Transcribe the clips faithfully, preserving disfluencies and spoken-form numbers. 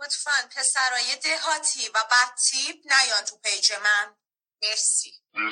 لطفاً پسرای دهاتی و بدتیپ نیان تو پیج من. مرسی.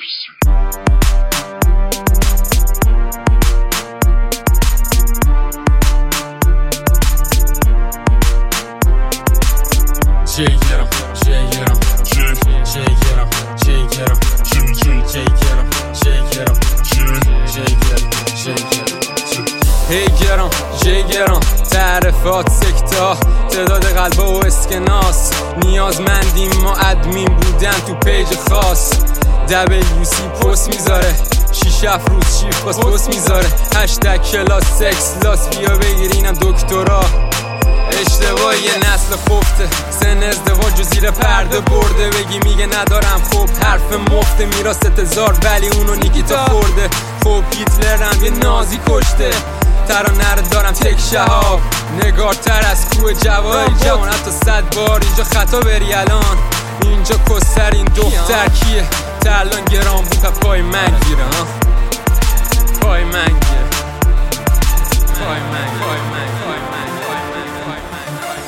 Şekerim, şekerim, şekerim, şekerim, şekerim, şekerim, şekerim, şekerim. هیگرم جیگرم تعرفات سکتا تعداد قلب و اسکناس نیازمندیم ما ادمین بودن تو پیج خاص دبلیو سی پست میذاره شیش هفت روز شیف باز پست میذاره هشتگ کلاس سکس لاس بیا بگیر اینم دکترا اشتباه یه نسل خفته سن ازدواج و زیر پرده برده بگی میگه ندارم خوب حرف مفته میراث تزار ولی اونو نیکیتا خورده خب هیتلرم یه نازی کشته ترانه رو دارم تک شهاب نگارتر از کوه جوایی جوان حتی صد بار اینجا خطا بری الان اینجا کسر این دختر کیه ترلان گرام بود پای من گیره ها پای من گیره پای من پای من پای من پای من پای من پای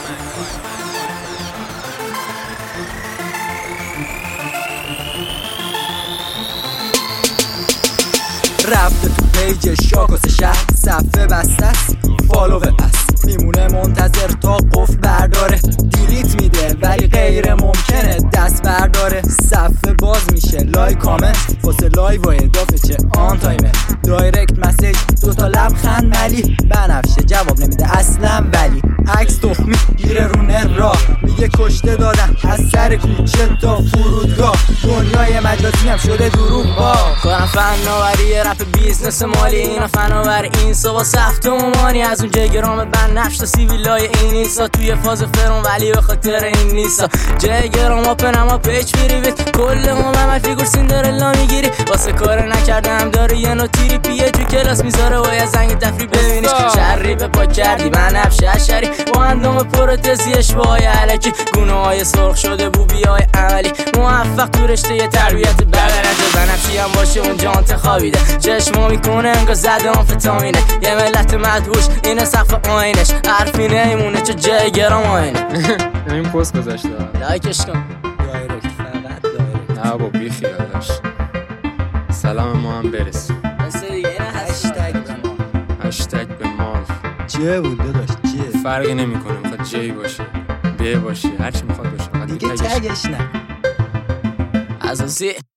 من رفته تو پیج شاکوس شهر صفحه بستست فالو پس میمونه منتظر تا قفل برداره دیلیت میده ولی غیر ممکنه دست برداره صفحه باز میشه لایک کامنت واسه لایو و اضافه چه آن تایمه دایرکت مسیج دوتا لبخند ملی بنفشه جواب نمیده اصلا ولی عکس تخمی گیره رو نر راه میگه کشته دادن از سر کوچه تا فرودگاه دنیای مجازی هم شده دروغ با کارم فناوری رپ بیزنس مالی اینا فناوری این سوا سفت و مانی از اون جگرام بند نفش تا سیویلای این نیستا توی فاز فرون ولی به خاطر این نیستا جگرام آپن اما پیچ بیریویت کل ما من فیگور سیندرلا میگیری واسه کار نکردم داره یه نو تیری پیه جو کلاس میذاره و یه زنگ تفری ببینیش شری به پا کردی من نفش اشری با اندام پروتزی اشباهای علکی گونه های سرخ شده بوبی های عملی موفق تو رشته یه تربیت بدنجا بنفشی هم باشه اون جانت خوابیده چشما میکنه انگار زده آنفتامینه یه ملت مدهوش اینه سقف آینش حرفی نیمونه چه جگرام آینه این پست گذاشته لایکش کن دایرکت فقط دایرکت نه با بیخی داداش سلام ما هم برس مثل دیگه اینه هشتگ به مال هشتگ به مال چه بود داداش چه فرقی نمیکنه میخواد جی باشه بی باشه هرچی میخواد باشه دیگه تگش نه اساسی